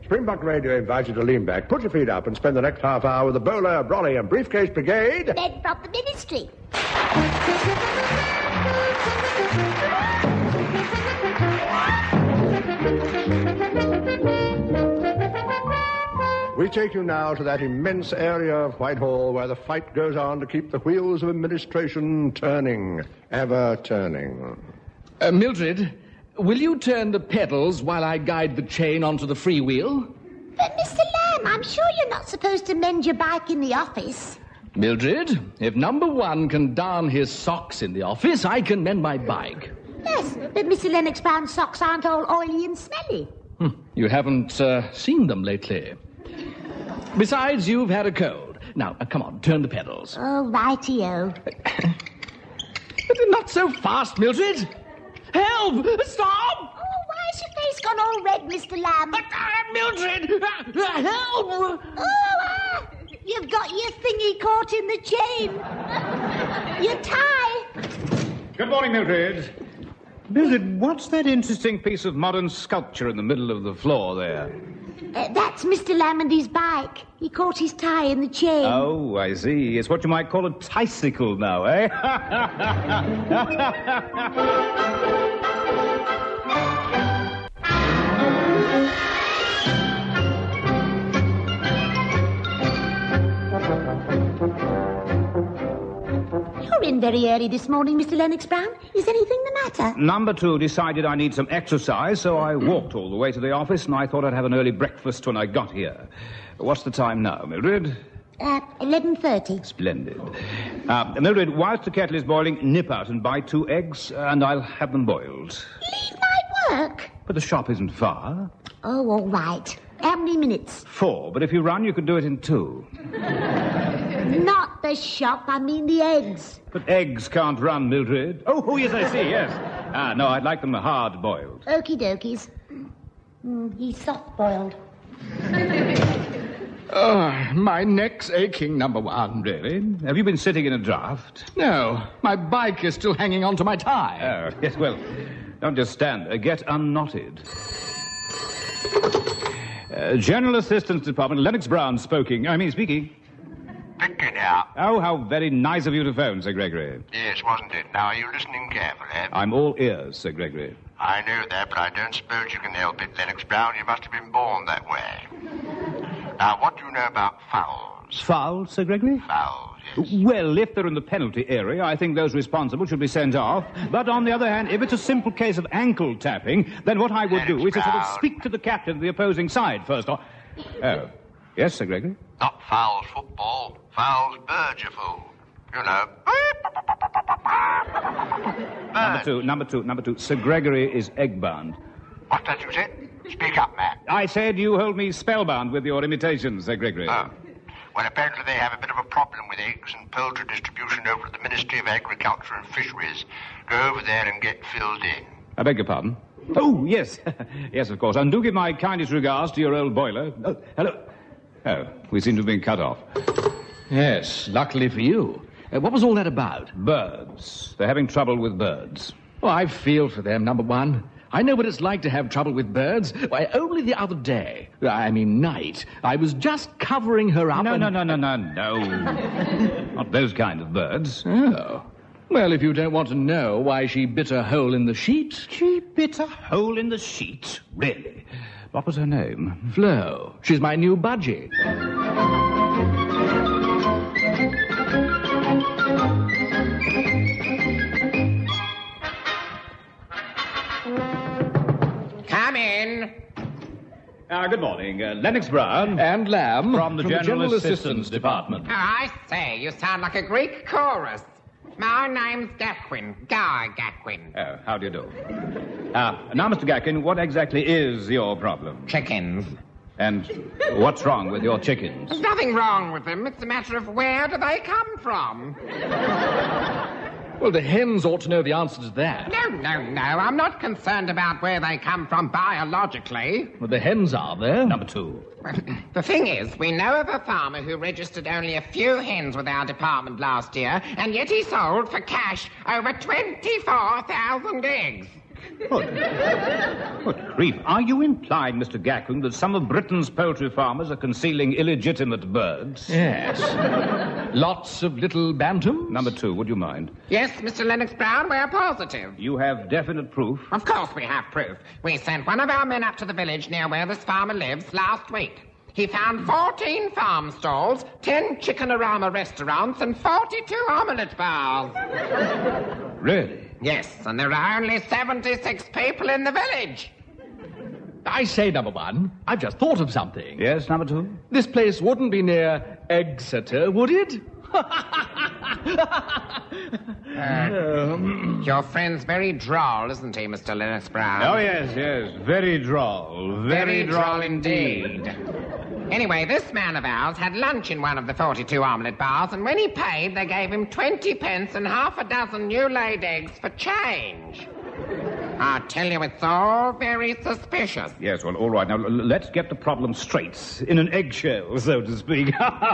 Springbok Radio invites you to lean back, put your feet up, and spend the next half hour with the Bowler, Brolly, and Briefcase Brigade. Men from the Ministry. We take you now to that immense area of Whitehall where the fight goes on to keep the wheels of administration turning, ever turning. Mildred, will you turn the pedals while I guide the chain onto the freewheel? But, Mr. Lamb, I'm sure you're not supposed to mend your bike in the office. Mildred, if number one can darn his socks in the office, I can mend my bike. Yes, but Mr. Lennox Brown's socks aren't all oily and smelly. You haven't seen them lately. Besides, you've had a cold. Now, come on, turn the pedals. Oh, righty-o. Not so fast, Mildred. Help! Stop! Oh, why has your face gone all red, Mr. Lamb? Mildred! Help! Oh, you've got your thingy caught in the chain. Your tie. Good morning, Mildred. Mildred, what's that interesting piece of modern sculpture in the middle of the floor there? That's Mr. Lammondy's bike. He caught his tie in the chain. Oh, I see. It's what you might call a tricycle now, eh? You're in very early this morning, Mr. Lennox Brown. Is anything the matter? Number two decided I need some exercise, so I walked all the way to the office, and I thought I'd have an early breakfast when I got here. What's the time now, Mildred? 11:30. Splendid. Mildred, whilst the kettle is boiling, nip out and buy 2 eggs, and I'll have them boiled. Leave my work? But the shop isn't far. Oh, all right. How many minutes? 4, but if you run, you could do it in 2. Not the shop, I mean the eggs. But eggs can't run, Mildred. Oh, yes, I see, yes. No, I'd like them hard-boiled. Okie dokies. He's soft-boiled. My neck's aching, number one. Really? Have you been sitting in a draft? No, my bike is still hanging onto my tie. Oh, yes, well, don't just stand there. Get unknotted. General Assistance Department, Lennox Brown speaking. Picking out. Oh, how very nice of you to phone, Sir Gregory. Yes, wasn't it? Now, are you listening carefully? I'm all ears, Sir Gregory. I know that, but I don't suppose you can help it, Lennox Brown. You must have been born that way. Now, what do you know about fouls? Fouls, Sir Gregory? Fouls, yes. Well, if they're in the penalty area, I think those responsible should be sent off. But on the other hand, if it's a simple case of ankle tapping, then what I would do is to sort of speak to the captain of the opposing side first. Oh, yes, Sir Gregory? Not fouls football. Fouls birds, you fool. You know. Number two. Sir Gregory is egg-bound. What's that you said? Speak up, man. I said you hold me spellbound with your imitations, Sir Gregory. Oh. Well, apparently they have a bit of a problem with eggs and poultry distribution over at the Ministry of Agriculture and Fisheries. Go over there and get filled in. I beg your pardon? Oh, yes. Yes, of course. And do give my kindest regards to your old boiler. Oh, hello. Oh, we seem to have been cut off. Yes, luckily for you. What was all that about? Birds. They're having trouble with birds. Oh, I feel for them, number one. I know what it's like to have trouble with birds. Why, only the other night, I was just covering her up. No. Not those kind of birds. Oh. Well, if you don't want to know why she bit a hole in the sheet. She bit a hole in the sheet? Really? What was her name? Flo. She's my new budgie. Come in. Good morning. Lennox Brown. And Lamb. From the General Assistance Department. Oh, I say, you sound like a Greek chorus. My name's Gaquin. Guy Gaquin. Oh, how do you do? Now, Mr. Gaquin, what exactly is your problem? Chickens. And what's wrong with your chickens? There's nothing wrong with them. It's a matter of where do they come from? Well, the hens ought to know the answer to that. No. I'm not concerned about where they come from biologically. Well, the hens are there. Number two. The thing is, we know of a farmer who registered only a few hens with our department last year, and yet he sold for cash over 24,000 eggs. Good grief. Are you implying, Mr. Gackwin, that some of Britain's poultry farmers are concealing illegitimate birds? Yes. Lots of little bantams. Number 2, would you mind? Yes, Mr. Lennox Brown, we're positive. You have definite proof? Of course we have proof. We sent one of our men up to the village near where this farmer lives last week. He found 14 farm stalls, 10 Chickenorama restaurants, and 42 omelette bars. Really? Yes, and there are only 76 people in the village. I say, number 1, I've just thought of something. Yes, number 2? This place wouldn't be near Exeter, would it? Your friend's very droll, isn't he, Mr. Lennox Brown? Oh, yes. Very droll. Very droll indeed. Anyway, this man of ours had lunch in one of the 42 omelette bars, and when he paid, they gave him 20 pence and half a dozen new-laid eggs for change. I tell you, it's all very suspicious. Yes, well, all right. Now, let's get the problem straight. In an eggshell, so to speak.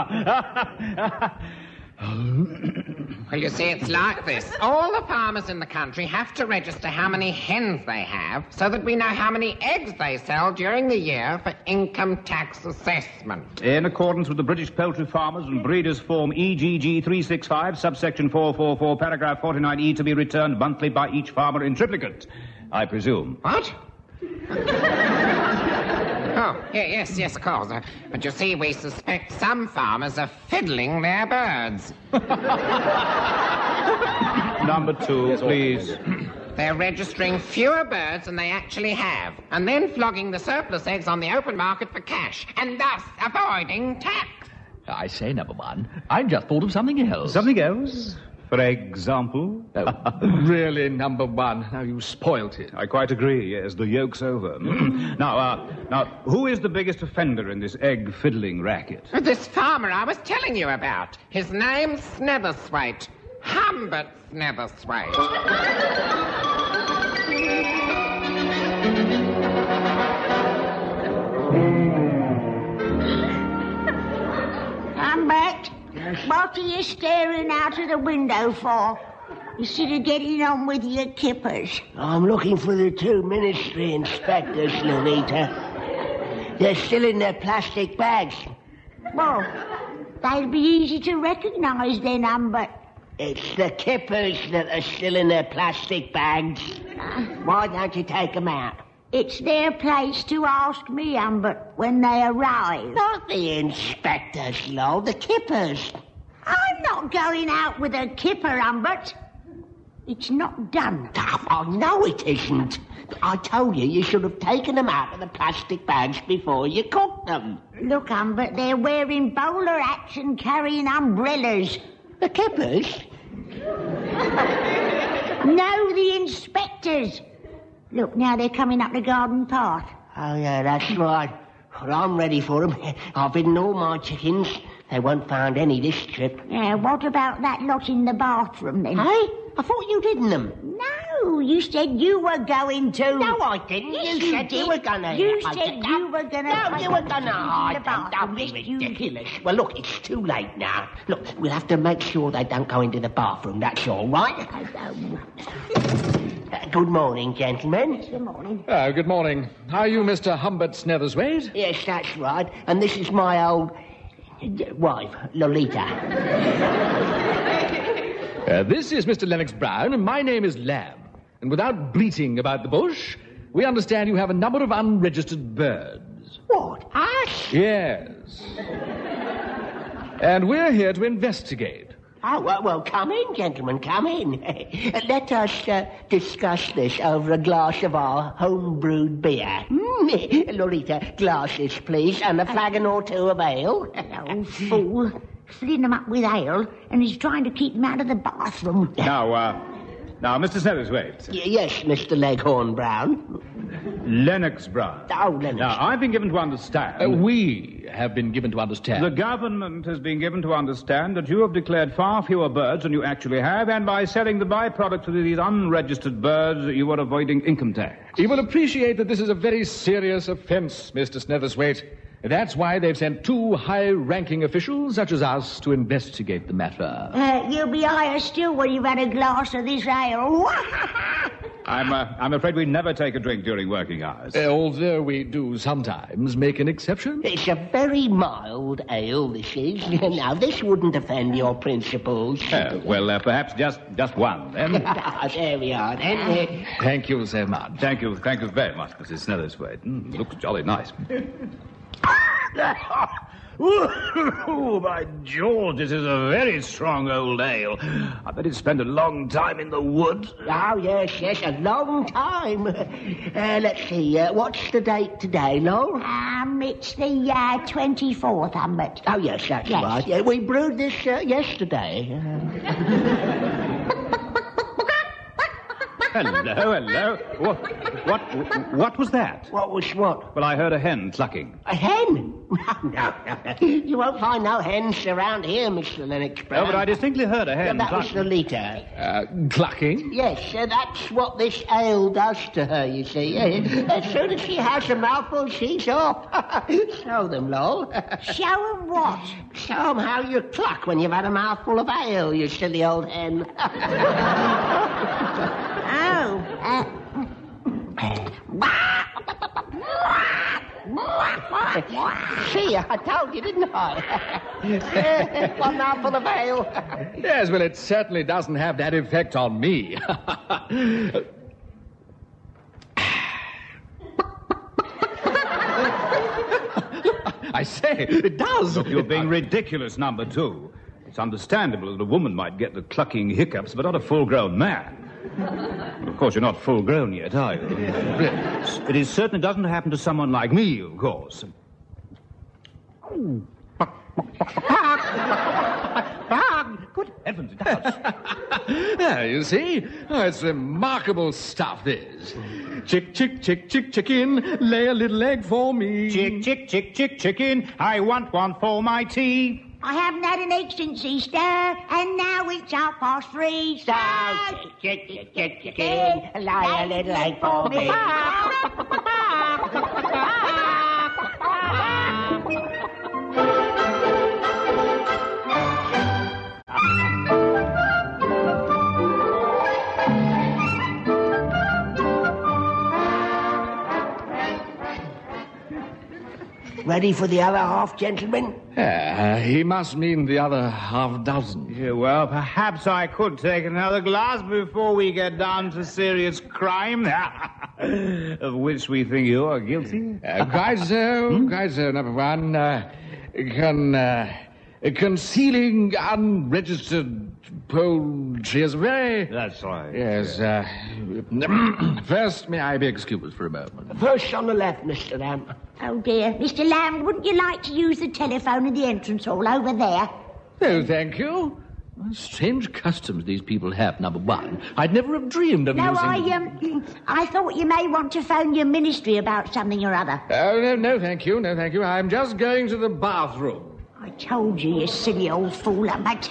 Well, you see, it's like this. All the farmers in the country have to register how many hens they have so that we know how many eggs they sell during the year for income tax assessment. In accordance with the British Poultry Farmers and Breeders Form EGG 365, subsection 444, paragraph 49E, to be returned monthly by each farmer in triplicate, I presume. What? Oh, yes, of course. But you see, we suspect some farmers are fiddling their birds. Number 2, please. They're registering fewer birds than they actually have, and then flogging the surplus eggs on the open market for cash, and thus avoiding tax. I say, number 1, I've just thought of something else. Something else? For example? Oh, really, number 1. Now, you spoilt it. I quite agree, yes. The yoke's over. Now, who is the biggest offender in this egg fiddling racket? This farmer I was telling you about. His name's Snetherthwaite. Humbert Snetherthwaite. Humbert, what are you staring out of the window for? Instead of getting on with your kippers. I'm looking for the 2 ministry inspectors, Lolita. They're still in their plastic bags. Well, they'd be easy to recognise then, Humbert. It's the kippers that are still in their plastic bags. Why don't you take them out? It's their place to ask me, Humbert, when they arrive. Not the inspectors, Lol, the kippers. I'm not going out with a kipper, Humbert. It's not done. Oh, no, it isn't. I told you should have taken them out of the plastic bags before you cooked them. Look, Humbert, they're wearing bowler hats and carrying umbrellas. The kippers? No, the inspectors. Look, now they're coming up the garden path. Oh, yeah, that's right. Well, I'm ready for them. I've hidden all my chickens. They won't find any this trip. Yeah, what about that lot in the bathroom, then? Hey? I thought you'd hidden them. No, you said you were going to. No, I didn't. Yes, you said you were going to. You said you were going to. No, you were going to hide them. Don't be ridiculous. Well, look, it's too late now. Look, we'll have to make sure they don't go into the bathroom. That's all, right? Good morning, gentlemen. Good morning. Oh, good morning. Are you Mr. Humbert Snetherthwaite? Yes, that's right. And this is my old wife, Lolita. This is Mr. Lennox Brown, and my name is Lamb. And without bleating about the bush, we understand you have a number of unregistered birds. What? Us? Yes. And we're here to investigate. Oh, well, come in, gentlemen, come in. Let us discuss this over a glass of our home-brewed beer. Lolita, glasses, please, and a flagon or 2 of ale. Oh, fool. Filling them up with ale, and he's trying to keep them out of the bathroom. Now, Mr. Snetherthwaite. Yes, Mr. Leghorn Brown. Lennox Brown. Oh, Lennox. Now, I've been given to understand... We have been given to understand. The government has been given to understand that you have declared far fewer birds than you actually have, and by selling the byproducts of these unregistered birds, you are avoiding income tax. You will appreciate that this is a very serious offence, Mr. Snetherthwaite. That's why they've sent 2 high-ranking officials, such as us, to investigate the matter. You'll be higher still when you've had a glass of this ale. I'm afraid we never take a drink during working hours. Although we do sometimes make an exception. It's a very mild ale, this is. Now, this wouldn't offend your principles. Well, perhaps just one, then. There we are, then. Thank you so much. Thank you very much, Mrs. Snelliswaite. Looks jolly nice. Oh, by George, this is a very strong old ale. I bet it's spent a long time in the wood. Oh, yes, a long time. Let's see, what's the date today, Lowell? It's the 24th, Humbert. Oh, yes, that's right. Yeah, we brewed this yesterday. Hello. What was that? What was what? Well, I heard a hen clucking. A hen? No. You won't find no hens around here, Mr. Lennox Brown. No, but I distinctly heard a hen That was clucking. Lolita. Clucking? Yes, that's what this ale does to her, you see. As soon as she has a mouthful, she's off. Show them, Lowell. Show 'em what? Show them how you cluck when you've had a mouthful of ale, you silly old hen. See, I told you, didn't I? One mouthful of ale. Yes, well, it certainly doesn't have that effect on me. I say, it does. Look, you're being ridiculous, number two. It's understandable that a woman might get the clucking hiccups, but not a full-grown man. Of course, you're not full-grown yet, are you? It certainly doesn't happen to someone like me, of course. Good heavens, it does. There, you see? Oh, it's remarkable stuff, this. Chick, chick, chick, chick, chicken, lay a little egg for me. Chick, chick, chick, chick, chicken, I want one for my tea. I haven't had an egg since Easter, and now it's 3:30. So, chick, lay a little egg for me. Ready for the other half, gentlemen? He must mean the other half dozen. Yeah, well, perhaps I could take another glass before we get down to serious crime, of which we think you are guilty. Quite so, number one. Concealing unregistered poultry is very... That's right. Yes, first, may I be excused for a moment? First on the left, Mr. Lamb. Oh, dear. Mr. Lamb, wouldn't you like to use the telephone in the entrance hall over there? No, thank you. Strange customs these people have, number one. I'd never have dreamed of using... I thought you may want to phone your ministry about something or other. Oh, no, thank you. I'm just going to the bathroom. I told you, you silly old fool, Humbert.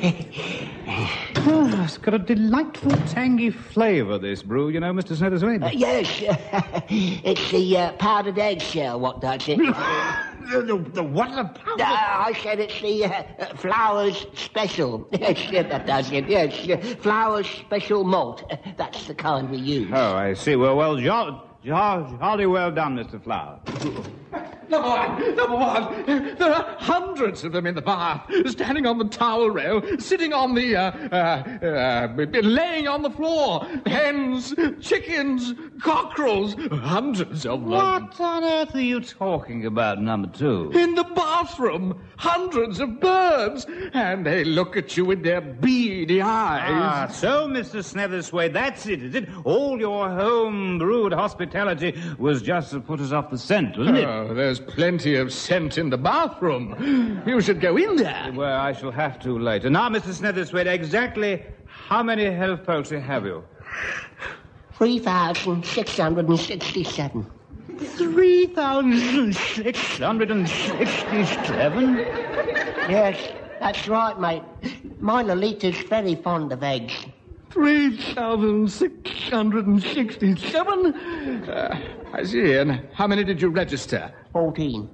Oh, it's got a delightful tangy flavour, this brew, you know, Mr. Snetterswaite. Yes, it's the powdered eggshell what does it. The what? The powder? I said it's the Flowers Special. Yes, that does it. Yes, Flowers Special Malt. That's the kind we use. Oh, I see. Well, jolly well done, Mr. Flower. Number one, there are hundreds of them in the bath, standing on the towel rail, sitting on the, laying on the floor. Hens, chickens, cockerels, hundreds of them. What on earth are you talking about, number two? In the bathroom, hundreds of birds, and they look at you with their beady eyes. So, Mr. Snetterswaite, that's it, is it? All your home-brewed hospitality was just to put us off the scent, wasn't it? Oh, there's plenty of scent in the bathroom. You should go in there. Well, I shall have to later. Now, Mr. Snetterswaite, exactly how many health poultry have you? 3,667. 3,667? Yes, that's right, mate. My Lolita's very fond of eggs. 3,667? I see. And how many did you register? 14.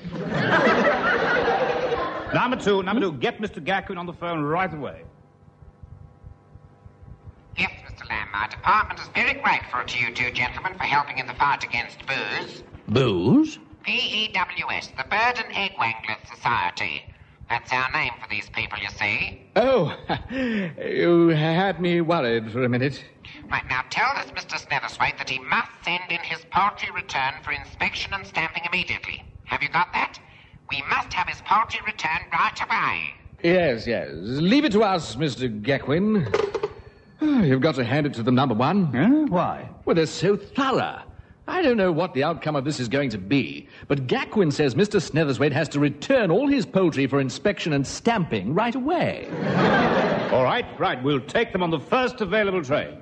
Number two, get Mr. Gackun on the phone right away. Yes, Mr. Lamb, our department is very grateful to you two gentlemen for helping in the fight against booze. Booze? PEWS, the Bird and Egg Wanglers Society. That's our name for these people, you see. Oh, you had me worried for a minute. Right, now tell this Mr. Snetherthwaite that he must send in his poultry return for inspection and stamping immediately. Have you got that? We must have his poultry returned right away. Yes. Leave it to us, Mr. Gaquin. You've got to hand it to them, number one. Huh? Why? Well, they're so thorough. I don't know what the outcome of this is going to be, but Gaquin says Mr. Snetherthwaite has to return all his poultry for inspection and stamping right away. All right. We'll take them on the first available train.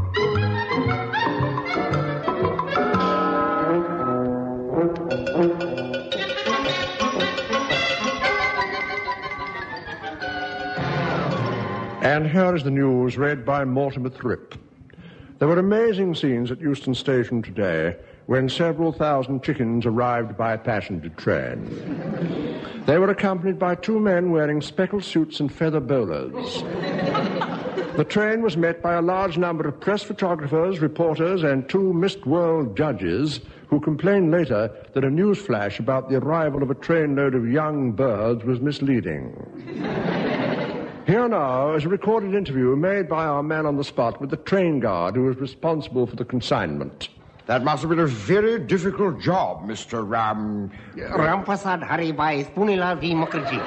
And here is the news read by Mortimer Thrip. There were amazing scenes at Euston Station today when several thousand chickens arrived by passenger train. They were accompanied by two men wearing speckled suits and feather bolas. The train was met by a large number of press photographers, reporters, and two Missed World judges who complained later that a news flash about the arrival of a trainload of young birds was misleading. Here now is a recorded interview made by our man on the spot with the train guard who was responsible for the consignment. That must have been a very difficult job, Mr. Rampasad Haribai Spunila V. Mukherjee.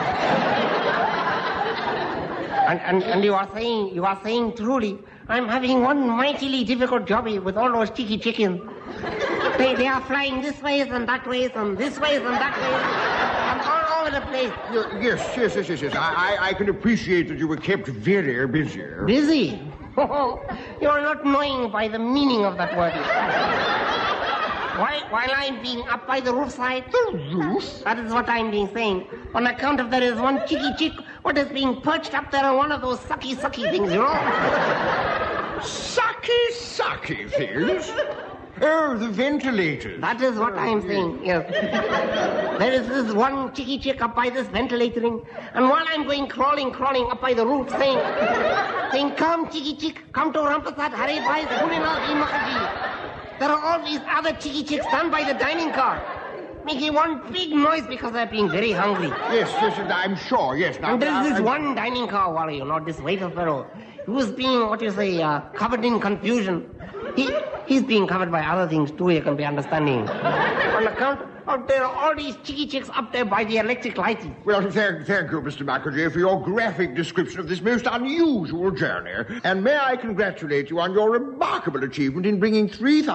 And you are saying truly, I'm having one mightily difficult job with all those cheeky chickens. They are flying this way and that way and this way and that way. And all over the place. Yes. I can appreciate that you were kept very busy. Busy? Oh, you are not knowing by the meaning of that word. While I'm being up by the roof side, the roof? That is what I'm being saying. On account of there is one cheeky chick what is being perched up there on one of those sucky things, you know? Sucky things? Oh, the ventilators. That is what I'm saying, yes. There is this one cheeky chick up by this ventilatoring, and while I'm going crawling up by the roof, saying, come, cheeky chick, come to Rampasad, hurry, by Spunila V. Mukherjee. There are all these other cheeky chicks done by the dining car, making one big noise because they're being very hungry. Yes, I'm sure, yes. Now, and there's this one dining car warrior, this waiter fellow, who was being, covered in confusion. He's being covered by other things too, you can be understanding. On account of there are all these cheeky chicks up there by the electric lights. Well, thank you, Mr. Mukherjee, for your graphic description of this most unusual journey. And may I congratulate you on your remarkable achievement in bringing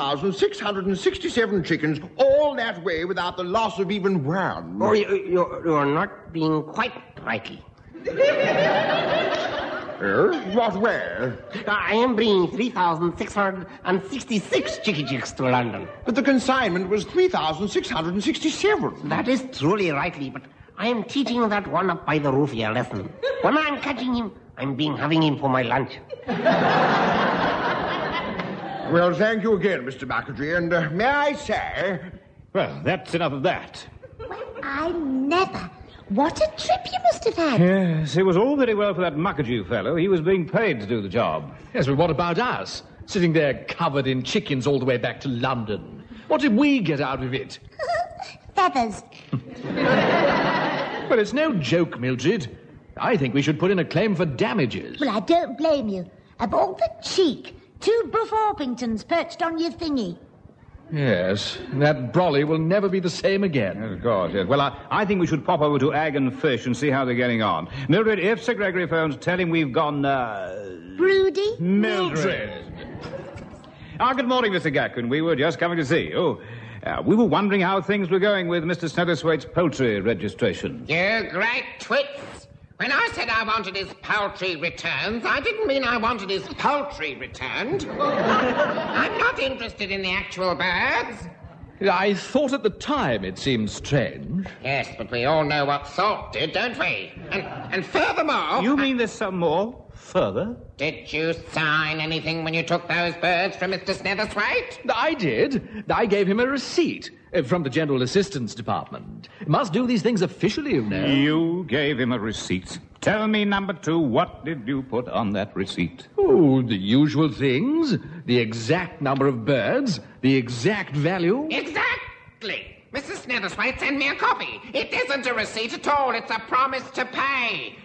3,667 chickens all that way without the loss of even one. Oh, you're not being quite rightly. What way? I am bringing 3,666 chicky chicks to London. But the consignment was 3,667. That is truly rightly, but I am teaching that one up by the roof here a lesson. When I'm catching him, I'm having him for my lunch. Well, thank you again, Mr. Mukherjee, and may I say... Well, that's enough of that. Well, I never... What a trip you must have had. Yes, it was all very well for that Mukherjee fellow. He was being paid to do the job. Yes, but what about us? Sitting there covered in chickens all the way back to London. What did we get out of it? Feathers. Well, it's no joke, Mildred. I think we should put in a claim for damages. Well, I don't blame you. Of all the cheek, 2 Buff Orpingtons perched on your thingy. Yes, that brolly will never be the same again. Of course, yes. Well, I think we should pop over to Egg and Fish and see how they're getting on. Mildred, if Sir Gregory phones, tell him we've gone, Broody? Mildred. Good morning, Mr. Gaquin. We were just coming to see you. We were wondering how things were going with Mr. Snetherthwaite's poultry registration. You great twits. When I said I wanted his poultry returns, I didn't mean I wanted his poultry returned. I'm not interested in the actual birds. I thought at the time it seemed strange. Yes, but we all know what Salt did, don't we? And furthermore... You mean there's some more? Further? Did you sign anything when you took those birds from Mr. Snetherthwaite? I did. I gave him a receipt from the General Assistance Department. Must do these things officially, you know. You gave him a receipt? Tell me, number 2, what did you put on that receipt? Oh, the usual things. The exact number of birds. The exact value. Exactly. Mrs. Snetherthwaite, send me a copy. It isn't a receipt at all. It's a promise to pay.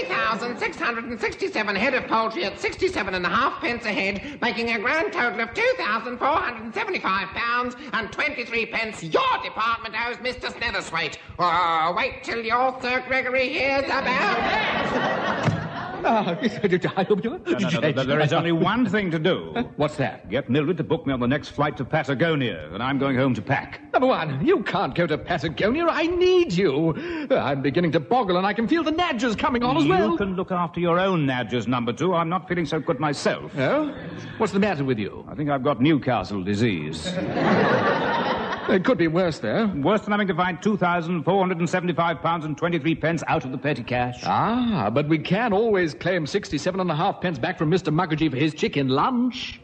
3,667 head of poultry at 67.5 pence a head, making a grand total of £2,475 and 23 pence your department owes Mr. Snetherthwaite. Oh, wait till your Sir Gregory hears about it. No, there is only one thing to do. What's that? Get Mildred to book me on the next flight to Patagonia, and I'm going home to pack. Number 1, you can't go to Patagonia. I need you. I'm beginning to boggle, and I can feel the nadgers coming on as well. You can look after your own nadgers, number 2. I'm not feeling so good myself. Oh? What's the matter with you? I think I've got Newcastle disease. It could be worse, though. Worse than having to find £2,475 and 23 pence out of the petty cash. Ah, but we can always claim 67.5 pence back from Mr. Mukherjee for his chicken lunch.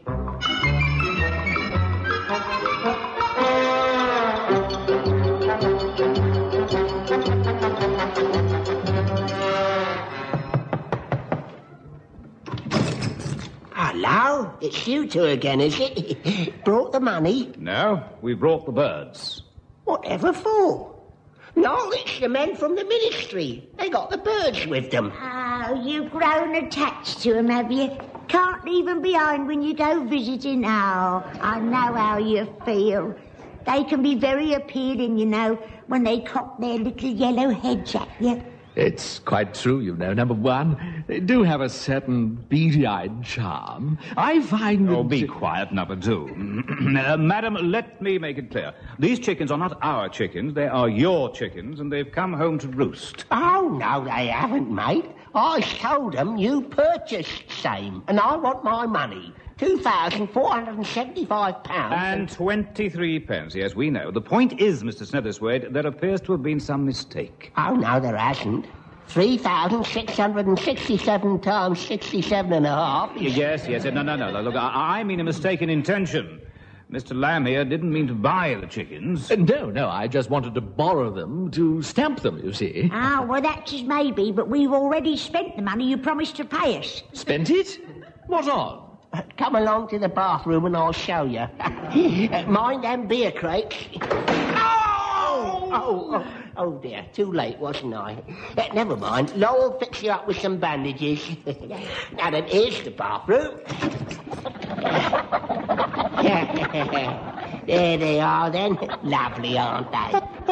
Hello? It's you two again, is it? Brought the money? No, we brought the birds. Whatever for? No, it's the men from the ministry. They got the birds with them. Oh, you've grown attached to them, have you? Can't leave them behind when you go visiting. Oh, I know how you feel. They can be very appealing, you know, when they cock their little yellow heads at you. It's quite true, you know. Number 1, they do have a certain beady-eyed charm. I find that... Oh, be quiet, number 2. Madam, let me make it clear. These chickens are not our chickens. They are your chickens, and they've come home to roost. Oh, no, they haven't, mate. I told them you purchased same, and I want my money. £2,475. And 23 pence, yes, we know. The point is, Mr. Snetherthwaite, there appears to have been some mistake. Oh, no, there hasn't. 3,667 times 67.5. Yes. No. Look, I mean a mistake in intention. Mr. Lamb here didn't mean to buy the chickens. No, I just wanted to borrow them to stamp them, you see. Ah, well, that's as maybe, but we've already spent the money you promised to pay us. Spent it? What on? Come along to the bathroom and I'll show you. Mind them beer crates. Oh, dear. Too late, wasn't I? Never mind. Lowell will fix you up with some bandages. Now then, here's the bathroom. There they are, then. Lovely, aren't they?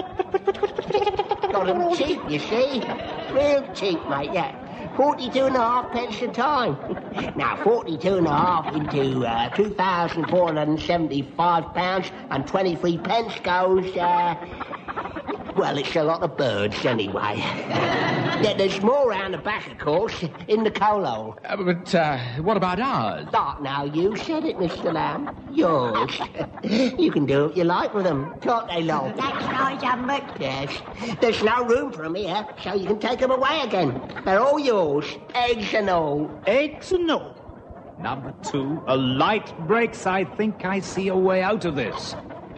Got them cheap, you see. Real cheap, mate, yeah. 42.5 pence a time. Now, 42.5 into £2,475 and 23 pence goes, well, it's a lot of birds anyway. There's more round the back, of course, in the coal hole. But what about ours? Oh, now, you said it, Mr. Lamb. Yours. You can do what you like with them, can't they, Lowell? That's right, Humbert. Yes. There's no room for them here, so you can take them away again. They're all yours, eggs and all. Eggs and all. Number 2, a light breaks. I think I see a way out of this.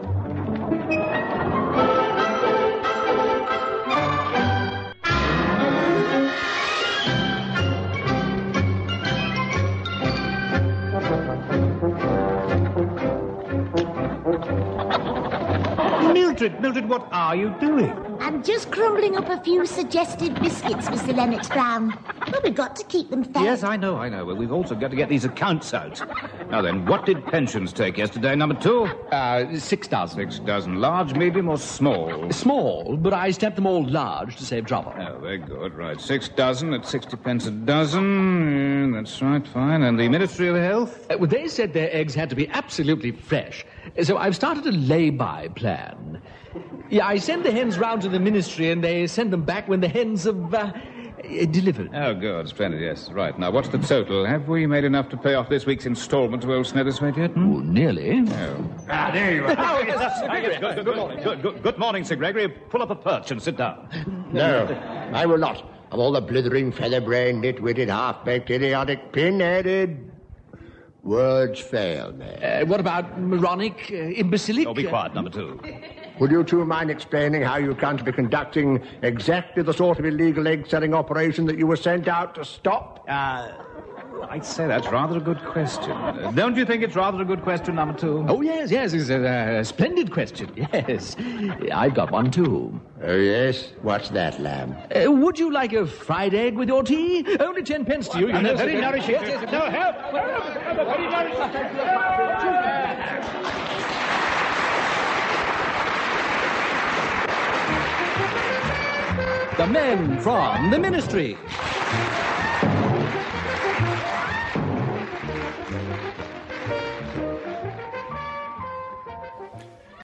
Mildred, what are you doing? I'm just crumbling up a few suggested biscuits, Mr. Lennox Brown. But we've got to keep them fed. Yes, I know. Well, we've also got to get these accounts out. Now then, what did pensions take yesterday, number 2? 6,000. 6 dozen. Large, medium, or small? Small, but I stamped them all large to save trouble. Oh, very good. Right, 6 dozen at 60 pence a dozen. That's right, fine. And the Ministry of Health? Well, they said their eggs had to be absolutely fresh. So I've started a lay-by plan. Yeah, I send the hens round to the ministry and they send them back when the hens have delivered. Oh, good. Splendid, yes. Right. Now, what's the total? Have we made enough to pay off this week's instalment to old Snetherthwaite yet? Oh, nearly. Oh. Ah, there you are. Oh, yes, Sir Gregory. Good morning. Good morning, Sir Gregory. Pull up a perch and sit down. No, I will not. Of all the blithering, feather-brained, nit-witted, half-baked, idiotic, pin-headed... Words fail me. What about moronic, imbecilic? Oh, be quiet, number two. Would you two mind explaining how you come to be conducting exactly the sort of illegal egg-selling operation that you were sent out to stop? I'd say that's rather a good question. Don't you think it's rather a good question, number two? Oh, yes, it's a splendid question, yes. I've got one, too. Oh, yes? What's that, Lamb? Would you like a fried egg with your tea? Only 10 pence to you. You know, very nourishing. Yes, No, help! Very The men from the ministry.